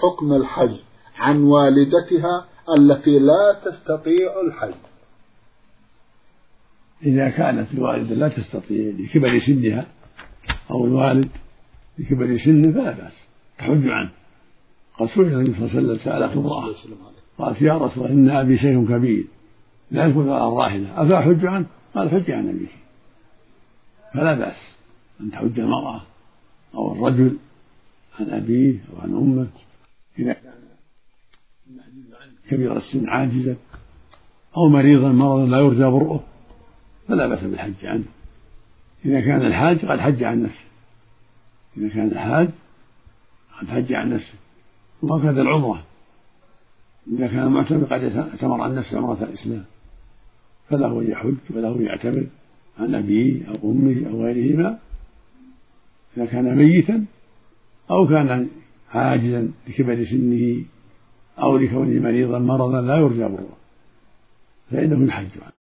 حكم الحج عن والدتها التي لا تستطيع الحج؟ إذا كانت الوالدة لا تستطيع لكبر سنها أو الوالد لكبر سنه فلا بأس تحج عنه. قد سئل النبي صلى الله عليه وسلم سألته امرأة قالت يا رسول الله إن أبي شيخ كبير لا يكون على الراحلة أفأحج عنه؟ قال حج عن أبيك. فلا بأس أن تحج المرأة أو الرجل عن أبيه أو عن أمه إذا كان كبير السن عاجزا أو مرضا لا يرجى برؤه فلا بأس بالحج عنه. إذا كان الحاج قد حج عن نفسه، إذا كان الحاج قد حج عن نفسه. وهكذا العمرة إذا كان المعتمر قد اعتمر عن نفسه عمرة الإسلام فله يحج وله يعتمر عن أبيه أو أمه أو غيرهما إذا كان ميتا أو كان عاجزا لكبر سنه أو لكونه مريضا مرضا لا يرجى برؤه فإنه يحج عنه.